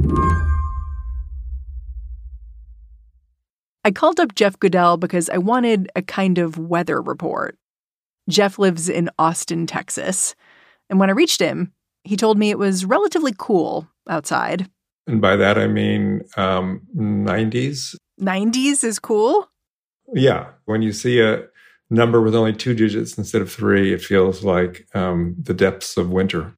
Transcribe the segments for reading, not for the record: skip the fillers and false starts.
I called up Jeff Goodell because I wanted a kind of weather report. Jeff lives in Austin, Texas. And when I reached him, he told me it was relatively cool outside. And by that, I mean 90s. 90s is cool? Yeah. When you see a number with only 2 digits instead of 3, it feels like the depths of winter.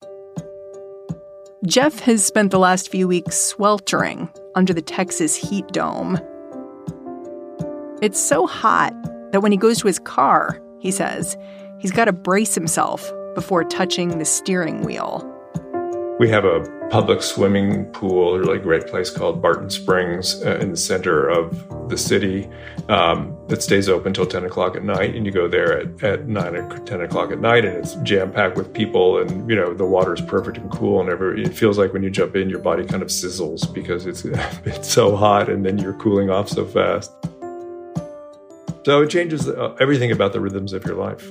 Jeff has spent the last few weeks sweltering under the Texas heat dome. It's so hot that when he goes to his car, he says, he's got to brace himself before touching the steering wheel. We have a public swimming pool, a really great place called Barton Springs in the center of the city that stays open until 10 o'clock at night. And you go there at 9 or 10 o'clock at night, and it's jam-packed with people. And, the water is perfect and cool. And it feels like when you jump in, your body kind of sizzles because it's so hot, and then you're cooling off so fast. So it changes everything about the rhythms of your life.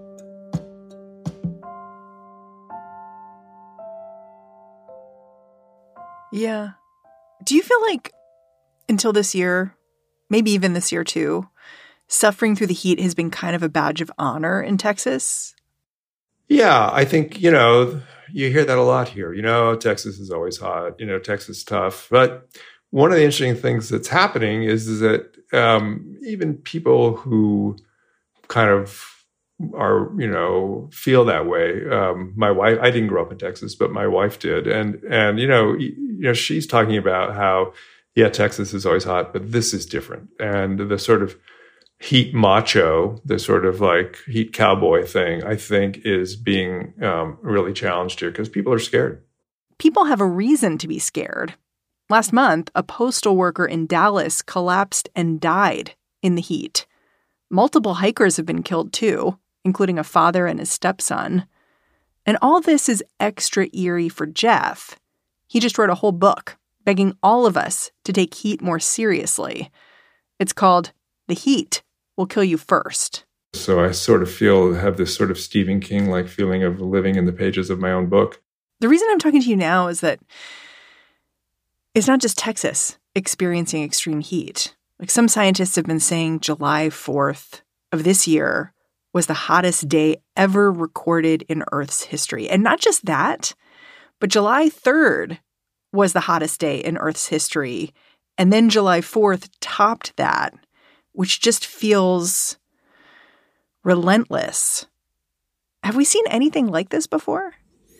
Yeah. Do you feel like until this year, maybe even this year too, suffering through the heat has been kind of a badge of honor in Texas? Yeah, I think, you hear that a lot here. Texas is always hot, Texas is tough. But one of the interesting things that's happening is that even people who kind of are, feel that way. My wife, I didn't grow up in Texas, but my wife did. And she's talking about how, Texas is always hot, but this is different. And the sort of heat macho, the sort of like heat cowboy thing, I think is being really challenged here because people are scared. People have a reason to be scared. Last month, a postal worker in Dallas collapsed and died in the heat. Multiple hikers have been killed too, including a father and his stepson. And all this is extra eerie for Jeff. He just wrote a whole book begging all of us to take heat more seriously. It's called The Heat Will Kill You First. So I sort of have this sort of Stephen King-like feeling of living in the pages of my own book. The reason I'm talking to you now is that it's not just Texas experiencing extreme heat. Like some scientists have been saying July 4th of this year was the hottest day ever recorded in Earth's history. And not just that, but July 3rd was the hottest day in Earth's history. And then July 4th topped that, which just feels relentless. Have we seen anything like this before?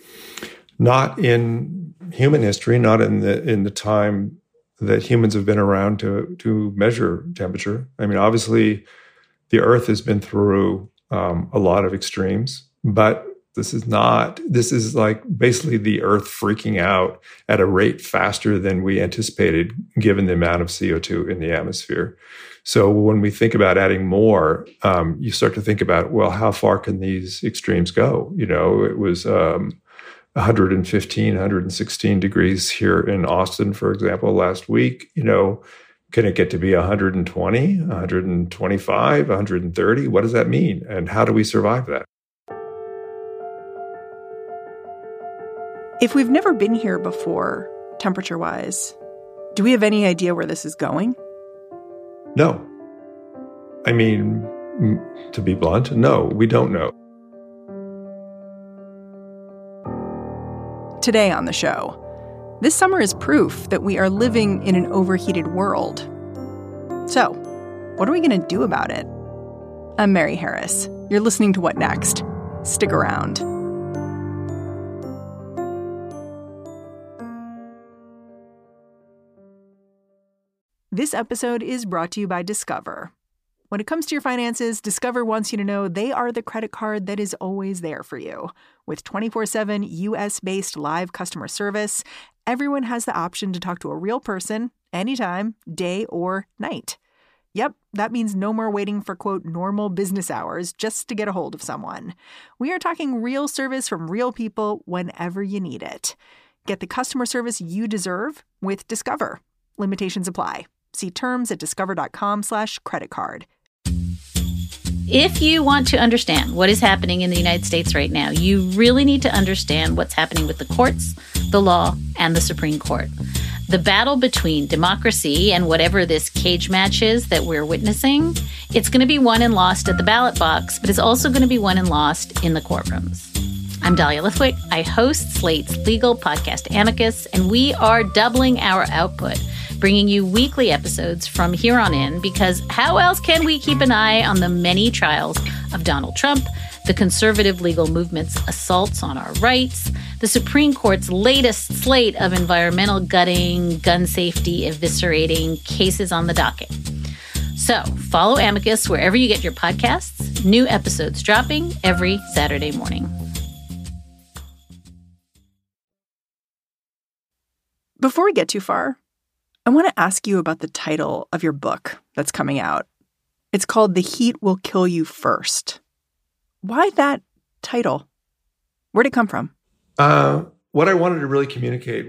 Not in human history, not in the time that humans have been around to measure temperature. I mean, obviously, the Earth has been through a lot of extremes, but this is like basically the Earth freaking out at a rate faster than we anticipated, given the amount of CO2 in the atmosphere. So when we think about adding more, you start to think about, well, how far can these extremes go? It was 115, 116 degrees here in Austin, for example, last week. Can it get to be 120, 125, 130? What does that mean? And how do we survive that? If we've never been here before, temperature-wise, do we have any idea where this is going? No. I mean, to be blunt, no, we don't know. Today on the show, this summer is proof that we are living in an overheated world. So, what are we going to do about it? I'm Mary Harris. You're listening to What Next? Stick around. This episode is brought to you by Discover. When it comes to your finances, Discover wants you to know they are the credit card that is always there for you. With 24/7 U.S.-based live customer service, everyone has the option to talk to a real person anytime, day or night. Yep, that means no more waiting for, quote, normal business hours just to get a hold of someone. We are talking real service from real people whenever you need it. Get the customer service you deserve with Discover. Limitations apply. See terms at discover.com/creditcard. If you want to understand what is happening in the United States right now, you really need to understand what's happening with the courts, the law, and the Supreme Court. The battle between democracy and whatever this cage match is that we're witnessing, it's going to be won and lost at the ballot box, but it's also going to be won and lost in the courtrooms. I'm Dahlia Lithwick. I host Slate's legal podcast Amicus, and we are doubling our output, bringing you weekly episodes from here on in, because how else can we keep an eye on the many trials of Donald Trump, the conservative legal movement's assaults on our rights, the Supreme Court's latest slate of environmental gutting, gun safety eviscerating cases on the docket. So follow Amicus wherever you get your podcasts. New episodes dropping every Saturday morning. Before we get too far, I want to ask you about the title of your book that's coming out. It's called The Heat Will Kill You First. Why that title? Where'd it come from? What I wanted to really communicate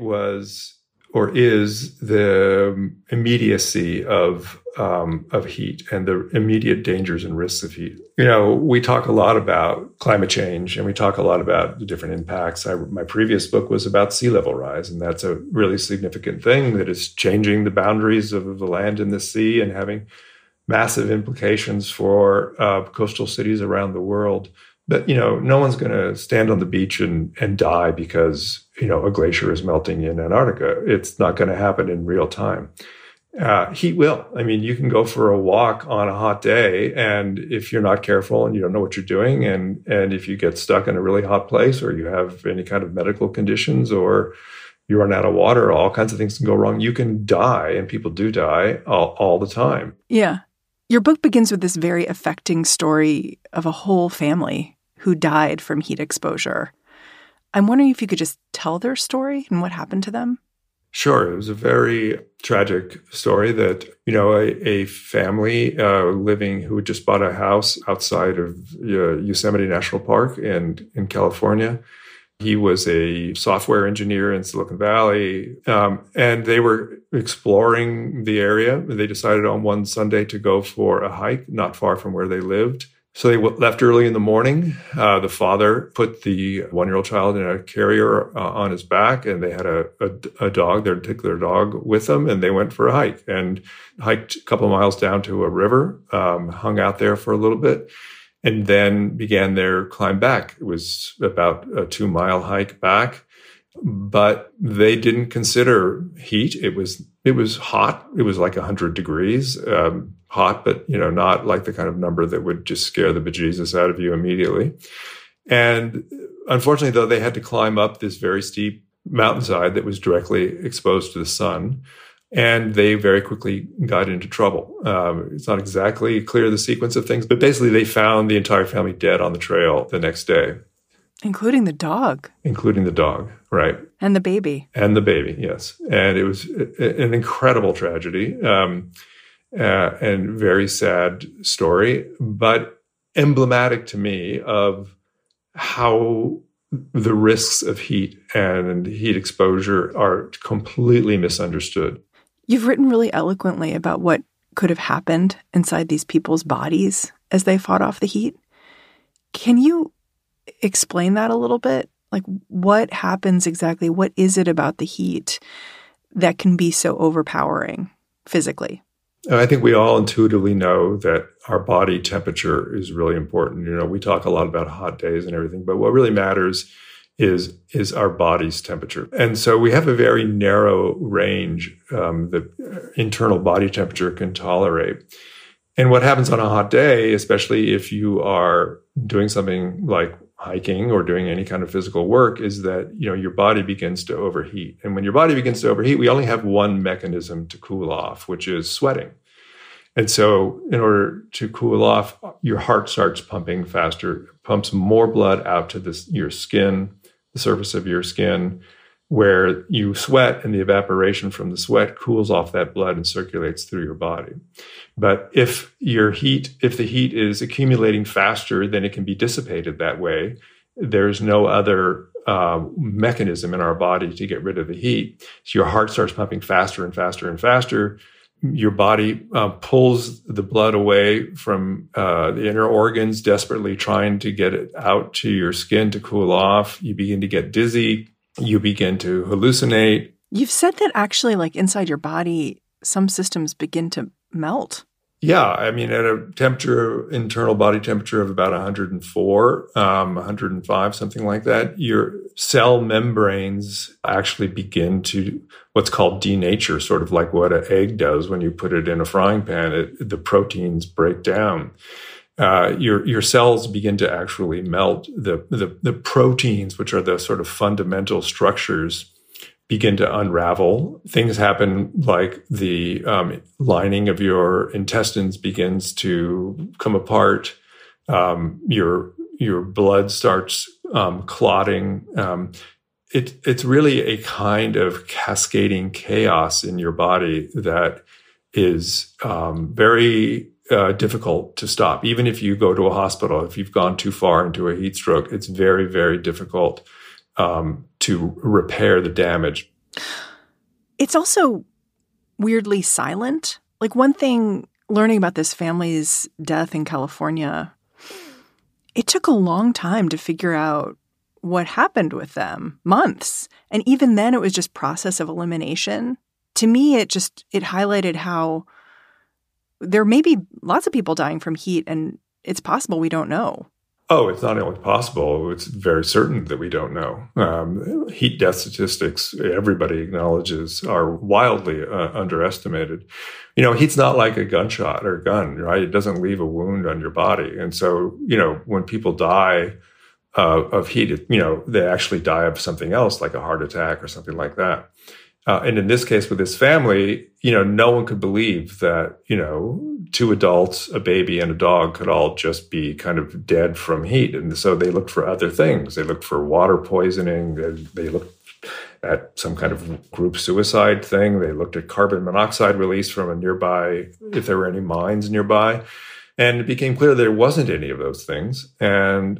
is the immediacy of heat and the immediate dangers and risks of heat. You know, we talk a lot about climate change and we talk a lot about the different impacts. My previous book was about sea level rise, and that's a really significant thing that is changing the boundaries of the land and the sea and having massive implications for coastal cities around the world. But, you know, no one's going to stand on the beach and die because, you know, a glacier is melting in Antarctica. It's not going to happen in real time. Heat will. I mean, you can go for a walk on a hot day, and if you're not careful and you don't know what you're doing, and if you get stuck in a really hot place, or you have any kind of medical conditions, or you run out of water, all kinds of things can go wrong. You can die, and people do die all the time. Yeah. Your book begins with this very affecting story of a whole family who died from heat exposure. I'm wondering if you could just tell their story and what happened to them. Sure. It was a very tragic story that, you know, a family who had just bought a house outside of Yosemite National Park in California. He was a software engineer in Silicon Valley, and they were exploring the area. They decided on one Sunday to go for a hike not far from where they lived. So they left early in the morning. The father put the one-year-old child in a carrier on his back, and they had a dog, their particular dog, with them, and they went for a hike and hiked a couple of miles down to a river, hung out there for a little bit, and then began their climb back. It was about a 2-mile hike back, but they didn't consider heat. It was hot. It was like 100 degrees, hot, but, you know, not like the kind of number that would just scare the bejesus out of you immediately. And unfortunately, though, they had to climb up this very steep mountainside that was directly exposed to the sun. And they very quickly got into trouble. It's not exactly clear the sequence of things, but basically they found the entire family dead on the trail the next day. Including the dog. Including the dog, right. And the baby. And the baby, yes. And it was an incredible tragedy and very sad story, but emblematic to me of how the risks of heat and heat exposure are completely misunderstood. You've written really eloquently about what could have happened inside these people's bodies as they fought off the heat. Can you explain that a little bit? Like, what happens exactly? What is it about the heat that can be so overpowering physically? I think we all intuitively know that our body temperature is really important. You know, we talk a lot about hot days and everything, but what really matters is our body's temperature. And so we have a very narrow range that internal body temperature can tolerate. And what happens on a hot day, especially if you are doing something like hiking or doing any kind of physical work, is that, you know, your body begins to overheat. And when your body begins to overheat, we only have one mechanism to cool off, which is sweating. And so in order to cool off, your heart starts pumping faster, pumps more blood out to your skin, the surface of your skin, where you sweat, and the evaporation from the sweat cools off that blood and circulates through your body. But if the heat is accumulating faster than it can be dissipated that way, there's no other mechanism in our body to get rid of the heat. So your heart starts pumping faster and faster and faster. your body pulls the blood away from the inner organs, desperately trying to get it out to your skin to cool off. You begin to get dizzy. You begin to hallucinate. You've said that actually, like inside your body, some systems begin to melt. Yeah, I mean, at a temperature, internal body temperature of about 104, 105, something like that, your cell membranes actually begin to what's called denature, sort of like what an egg does when you put it in a frying pan. The proteins break down. Your cells begin to actually melt. The proteins, which are the sort of fundamental structures, begin to unravel. Things happen like the lining of your intestines begins to come apart. Your blood starts clotting. It's really a kind of cascading chaos in your body that is very difficult to stop. Even if you go to a hospital, if you've gone too far into a heat stroke, it's very, very difficult to repair the damage. It's also weirdly silent. Like one thing, learning about this family's death in California, it took a long time to figure out what happened with them, months. And even then it was just process of elimination. To me, it highlighted how there may be lots of people dying from heat, and it's possible we don't know. Oh, it's not only possible, it's very certain that we don't know. Heat death statistics, everybody acknowledges, are wildly underestimated. You know, heat's not like a gunshot or a gun, right? It doesn't leave a wound on your body. And so, you know, when people die of heat, they actually die of something else, like a heart attack or something like that. And in this case with this family, no one could believe that, two adults, a baby and a dog could all just be kind of dead from heat. And so they looked for other things. They looked for water poisoning. They looked at some kind of group suicide thing. They looked at carbon monoxide release from a nearby, if there were any mines nearby. And it became clear there wasn't any of those things. And,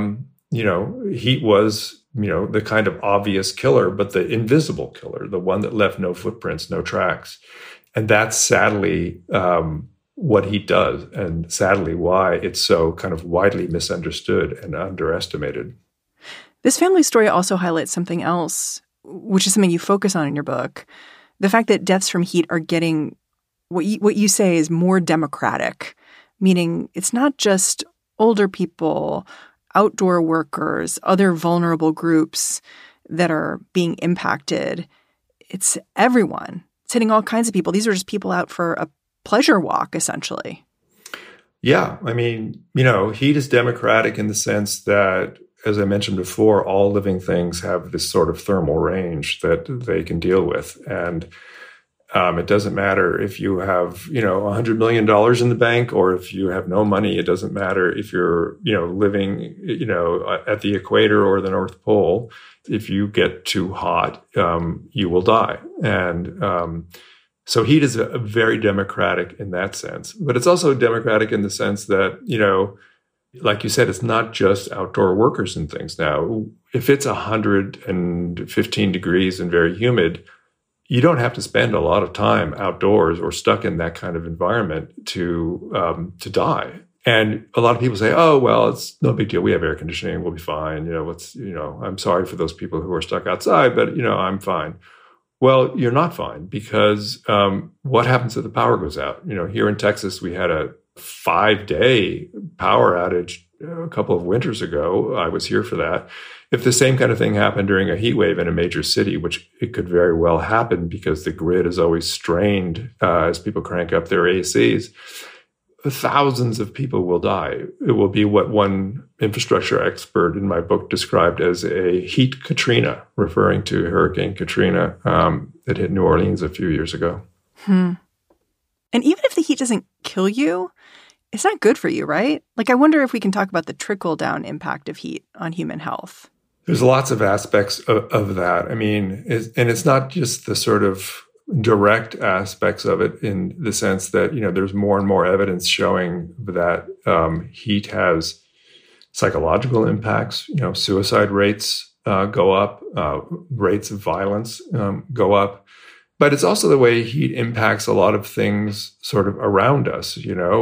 heat was the kind of obvious killer, but the invisible killer, the one that left no footprints, no tracks. And that's sadly what heat does, and sadly why it's so kind of widely misunderstood and underestimated. This family story also highlights something else, which is something you focus on in your book. The fact that deaths from heat are getting what you say is more democratic, meaning it's not just older people, outdoor workers, other vulnerable groups that are being impacted. It's everyone. It's hitting all kinds of people. These are just people out for a pleasure walk, essentially. Yeah. I mean, heat is democratic in the sense that, as I mentioned before, all living things have this sort of thermal range that they can deal with. And it doesn't matter if you have, $100 million in the bank, or if you have no money. It doesn't matter if you're, living, at the equator or the North Pole. If you get too hot, you will die. And so heat is very democratic in that sense. But it's also democratic in the sense that, like you said, it's not just outdoor workers and things now. If it's 115 degrees and very humid, you don't have to spend a lot of time outdoors or stuck in that kind of environment to die. And a lot of people say, "Oh, well, it's no big deal. We have air conditioning. We'll be fine. I'm sorry for those people who are stuck outside, but I'm fine." Well, you're not fine, because what happens if the power goes out? Here in Texas, we had a 5-day power outage a couple of winters ago. I was here for that. If the same kind of thing happened during a heat wave in a major city, which it could very well happen because the grid is always strained as people crank up their ACs, thousands of people will die. It will be what one infrastructure expert in my book described as a heat Katrina, referring to Hurricane Katrina that hit New Orleans a few years ago. And even if the heat doesn't kill you, it's not good for you, right? Like, I wonder if we can talk about the trickle-down impact of heat on human health. There's lots of aspects of that. I mean, and it's not just the sort of direct aspects of it, in the sense that, there's more and more evidence showing that heat has psychological impacts. Suicide rates go up, rates of violence go up. But it's also the way heat impacts a lot of things sort of around us.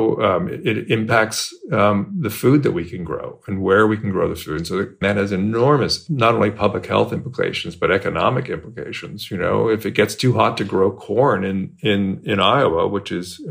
It impacts the food that we can grow and where we can grow the food. So that has enormous, not only public health implications, but economic implications. If it gets too hot to grow corn in Iowa, which is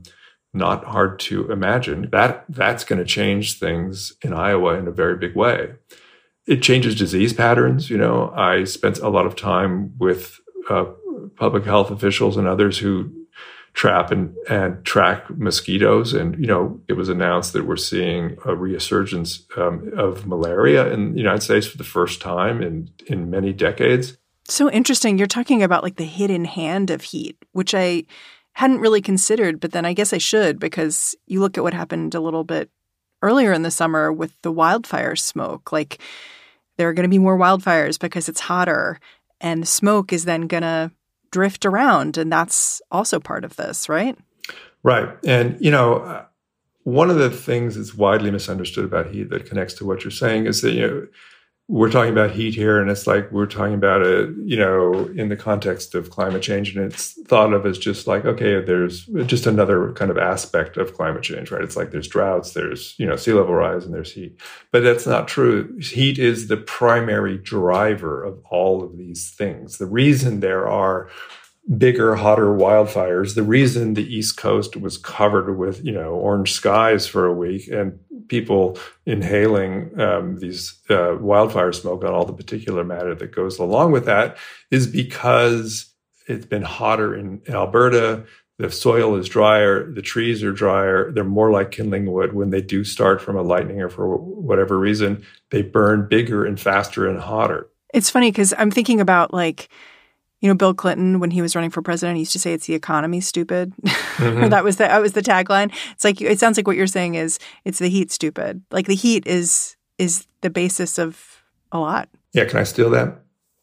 not hard to imagine, that's going to change things in Iowa in a very big way. It changes disease patterns. I spent a lot of time with public health officials and others who trap and track mosquitoes. And, it was announced that we're seeing a resurgence of malaria in the United States for the first time in many decades. So interesting. You're talking about like the hidden hand of heat, which I hadn't really considered, but then I guess I should, because you look at what happened a little bit earlier in the summer with the wildfire smoke. Like, there are going to be more wildfires because it's hotter, and the smoke is then going to drift around, and that's also part of this, right? Right. And, one of the things that's widely misunderstood about heat that connects to what you're saying is that, we're talking about heat here, and it's like we're talking about it, in the context of climate change, and it's thought of as just like, okay, there's just another kind of aspect of climate change, right? It's like there's droughts, there's, sea level rise, and there's heat. But that's not true. Heat is the primary driver of all of these things. The reason there are bigger, hotter wildfires, the reason the East Coast was covered with, orange skies for a week and people inhaling these wildfire smoke on all the particulate matter that goes along with that is because it's been hotter in Alberta. The soil is drier. The trees are drier. They're more like kindling wood. When they do start from a lightning or for whatever reason, they burn bigger and faster and hotter. It's funny because I'm thinking about Bill Clinton, when he was running for president, he used to say it's the economy, stupid. Mm-hmm. that was the tagline. It's like, it sounds like what you're saying is it's the heat, stupid. Like the heat is the basis of a lot. Yeah, can I steal that?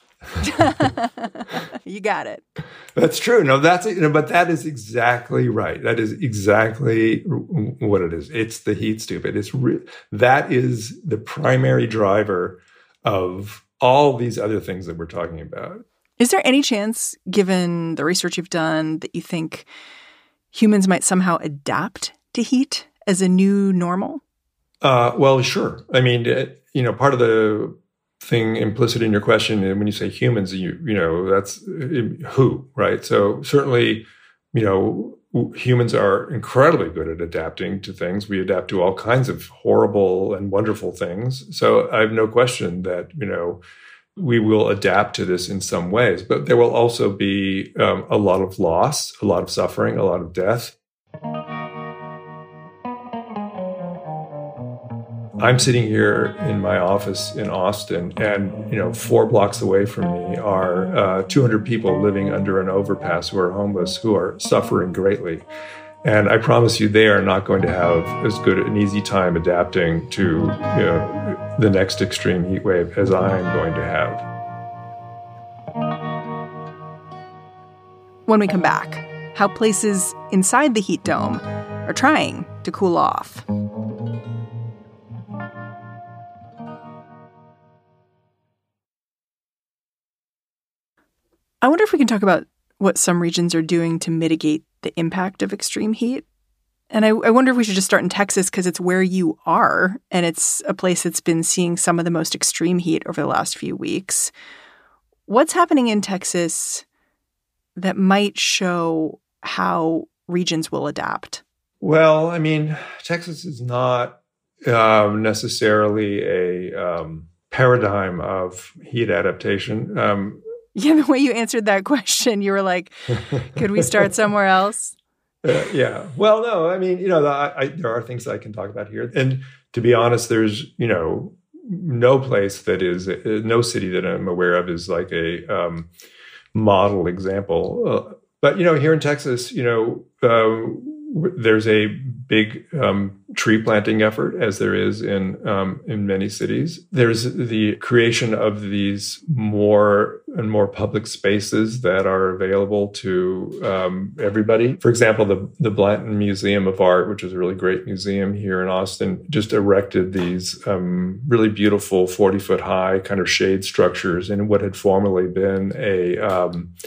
You got it. That's true. No, but that is exactly right. That is exactly what it is. It's the heat, stupid. That is the primary driver of all these other things that we're talking about. Is there any chance, given the research you've done, that you think humans might somehow adapt to heat as a new normal? Well, sure. I mean, part of the thing implicit in your question, when you say humans, that's who, right? So certainly, humans are incredibly good at adapting to things. We adapt to all kinds of horrible and wonderful things. So I have no question that, we will adapt to this in some ways, but there will also be a lot of loss, a lot of suffering, a lot of death. I'm sitting here in my office in Austin, and 4 blocks away from me are 200 people living under an overpass who are homeless, who are suffering greatly. And I promise you, they are not going to have as good an easy time adapting to the next extreme heat wave as I am going to have. When we come back, how places inside the heat dome are trying to cool off. I wonder if we can talk about what some regions are doing to mitigate the impact of extreme heat. And I wonder if we should just start in Texas because it's where you are, and it's a place that's been seeing some of the most extreme heat over the last few weeks. What's happening in Texas that might show how regions will adapt? Well, I mean, Texas is not necessarily a paradigm of heat adaptation. Yeah, the way you answered that question, you were like, could we start somewhere else? Yeah. Well, no, I mean, there are things that I can talk about here. And to be honest, there's, no place that is, no city that I'm aware of is like a model example. But, here in Texas, there's a big tree planting effort, as there is in many cities. There's the creation of these more and more public spaces that are available to everybody. For example, the Blanton Museum of Art, which is a really great museum here in Austin, just erected these really beautiful 40-foot high kind of shade structures in what had formerly been a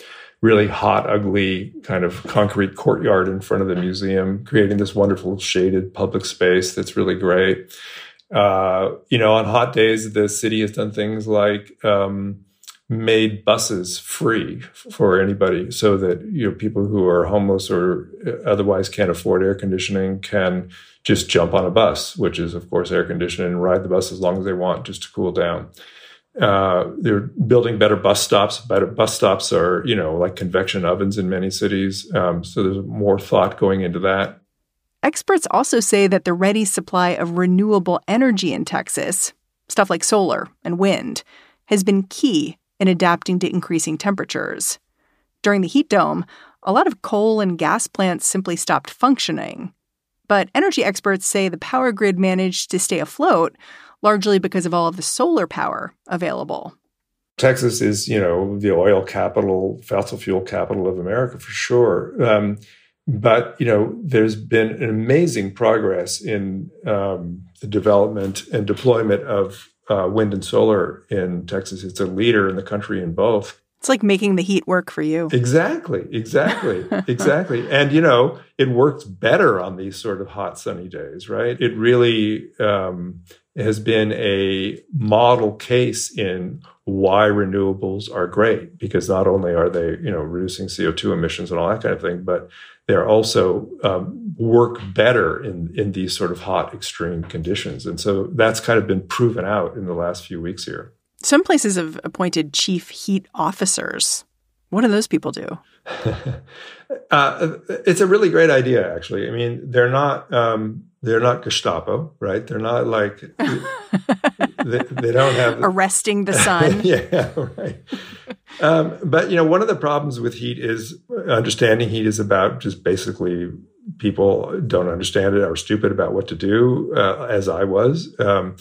really hot, ugly kind of concrete courtyard in front of the museum, creating this wonderful shaded public space that's really great. On hot days, the city has done things like made buses free for anybody so that people who are homeless or otherwise can't afford air conditioning can just jump on a bus, which is, of course, air conditioned, and ride the bus as long as they want just to cool down. They're building better bus stops. Better bus stops are, like convection ovens in many cities. So there's more thought going into that. Experts also say that the ready supply of renewable energy in Texas, stuff like solar and wind, has been key in adapting to increasing temperatures. During the heat dome, a lot of coal and gas plants simply stopped functioning. But energy experts say the power grid managed to stay afloat, largely because of all of the solar power available. Texas is, the oil capital, fossil fuel capital of America for sure. But there's been an amazing progress in the development and deployment of wind and solar in Texas. It's a leader in the country in both. It's like making the heat work for you. Exactly. And, it works better on these sort of hot, sunny days, right? It really has been a model case in why renewables are great, because not only are they, reducing CO2 emissions and all that kind of thing, but they're also work better in these sort of hot, extreme conditions. And so that's kind of been proven out in the last few weeks here. Some places have appointed chief heat officers. What do those people do? It's a really great idea, actually. I mean, they're not Gestapo, right? They're not like they don't have arresting the sun. Yeah, right. But one of the problems with heat is understanding heat is about just basically people don't understand it or stupid about what to do, as I was.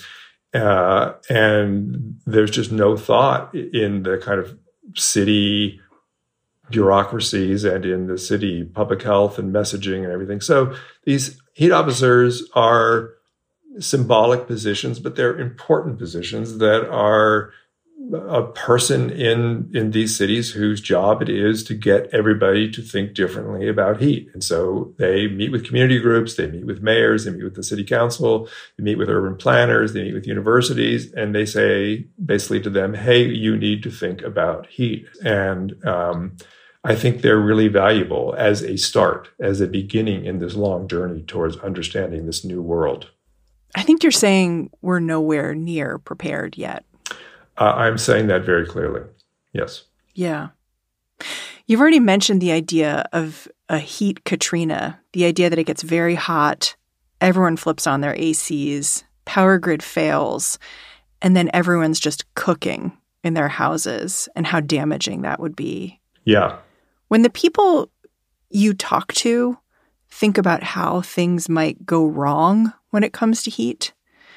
And there's just no thought in the kind of city bureaucracies and in the city public health and messaging and everything. So these heat officers are symbolic positions, but they're important positions that are a person in these cities whose job it is to get everybody to think differently about heat. And so they meet with community groups, they meet with mayors, they meet with the city council, they meet with urban planners, they meet with universities, and they say basically to them, hey, you need to think about heat. And I think they're really valuable as a start, as a beginning in this long journey towards understanding this new world. I think you're saying we're nowhere near prepared yet. I'm saying that very clearly. Yes. Yeah. You've already mentioned the idea of a heat Katrina, the idea that it gets very hot, everyone flips on their ACs, power grid fails, and then everyone's just cooking in their houses, and how damaging that would be. Yeah. When the people you talk to think about how things might go wrong when it comes to heat,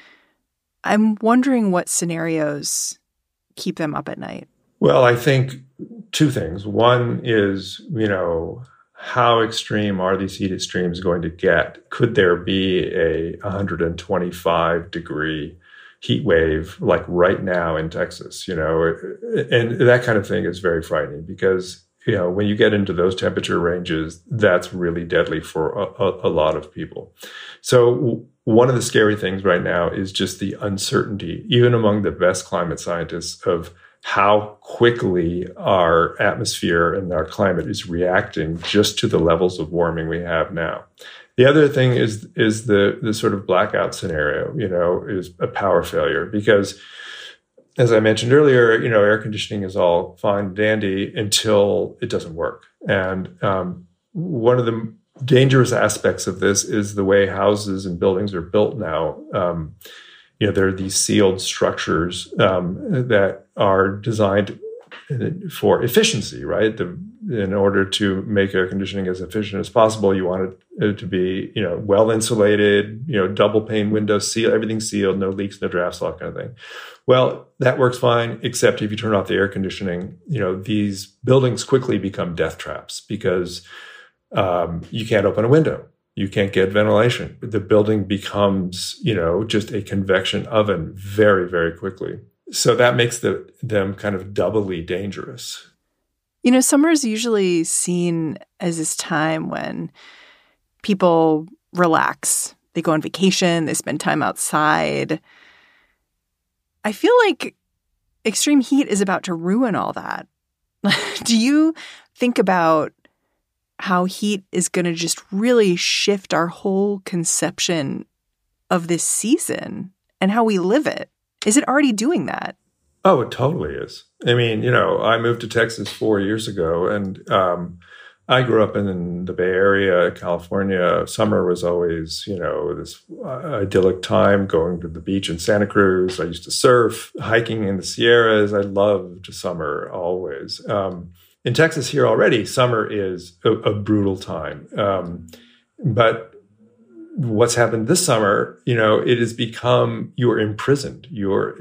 I'm wondering what scenarios keep them up at night. Well, I think two things. One is, how extreme are these heat extremes going to get? Could there be a 125 degree heat wave like right now in Texas? And that kind of thing is very frightening because, when you get into those temperature ranges, that's really deadly for a lot of people. So one of the scary things right now is just the uncertainty, even among the best climate scientists, of how quickly our atmosphere and our climate is reacting just to the levels of warming we have now. The other thing is the sort of blackout scenario, is a power failure. Because as I mentioned earlier, air conditioning is all fine and dandy until it doesn't work. And one of the dangerous aspects of this is the way houses and buildings are built now. There are these sealed structures that are designed for efficiency, right? In order to make air conditioning as efficient as possible, you want it to be, well insulated, double pane windows, everything sealed, no leaks, no drafts, all that kind of thing. Well, that works fine, except if you turn off the air conditioning, these buildings quickly become death traps because you can't open a window. You can't get ventilation. The building becomes, just a convection oven very, very quickly. So that makes them kind of doubly dangerous. You know, summer is usually seen as this time when people relax. They go on vacation. They spend time outside. I feel like extreme heat is about to ruin all that. Do you think about how heat is going to just really shift our whole conception of this season and how we live it? Is it already doing that? Oh, it totally is. I mean, you know, I moved to Texas 4 years ago, and I grew up in the Bay Area, California. Summer was always, you know, this idyllic time, going to the beach in Santa Cruz. I used to surf, hiking in the Sierras. I loved summer always. In Texas here already, summer is a brutal time. But what's happened this summer, you know, it has become, you're imprisoned. You're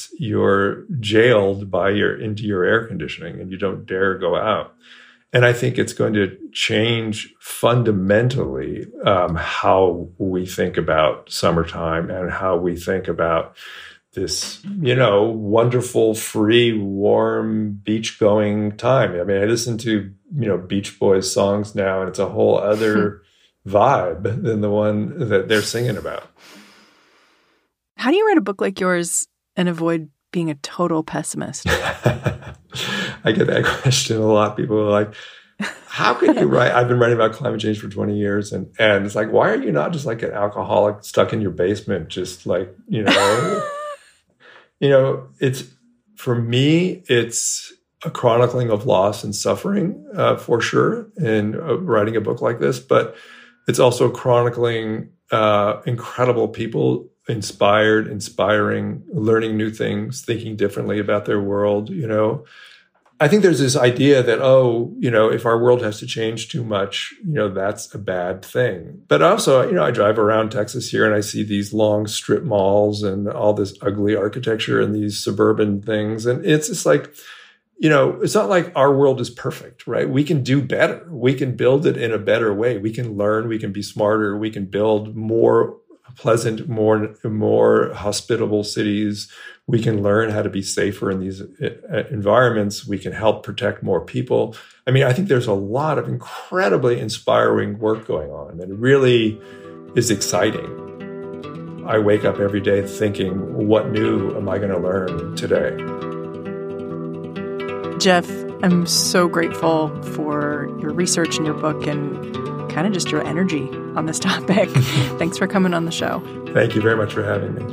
jailed into your air conditioning, and you don't dare go out. And I think it's going to change fundamentally how we think about summertime and how we think about this, you know, wonderful, free, warm, beach-going time. I mean, I listen to, you know, Beach Boys songs now, and it's a whole other vibe than the one that they're singing about. How do you write a book like yours and avoid being a total pessimist? I get that question a lot. People are like, how can you write? I've been writing about climate change for 20 years. And it's like, why are you not just like an alcoholic stuck in your basement? Just like, you know, it's, for me, it's a chronicling of loss and suffering for sure in writing a book like this. But it's also chronicling incredible people, inspiring, learning new things, thinking differently about their world, you know. I think there's this idea that, oh, you know, if our world has to change too much, you know, that's a bad thing. But also, you know, I drive around Texas here and I see these long strip malls and all this ugly architecture and these suburban things. And it's just like, you know, it's not like our world is perfect, right? We can do better. We can build it in a better way. We can learn, we can be smarter, we can build more pleasant, more hospitable cities. We can learn how to be safer in these environments. We can help protect more people. I mean, I think there's a lot of incredibly inspiring work going on, and it really is exciting. I wake up every day thinking, what new am I going to learn today? Jeff, I'm so grateful for your research and your book and kind of just your energy on this topic. Thanks for coming on the show. Thank you very much for having me.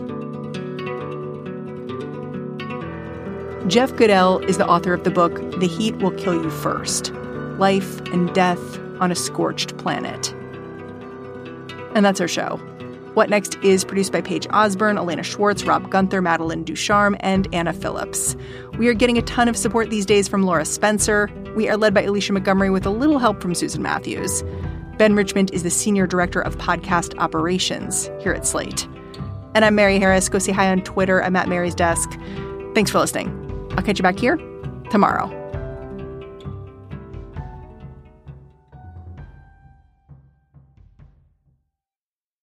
Jeff Goodell is the author of the book, The Heat Will Kill You First: Life and Death on a Scorched Planet. And that's our show. What Next is produced by Paige Osborne, Elena Schwartz, Rob Gunther, Madeline Ducharme, and Anna Phillips. We are getting a ton of support these days from Laura Spencer. We are led by Alicia Montgomery with a little help from Susan Matthews. Ben Richmond is the Senior Director of Podcast Operations here at Slate. And I'm Mary Harris. Go say hi on Twitter. I'm at Mary's Desk. Thanks for listening. I'll catch you back here tomorrow.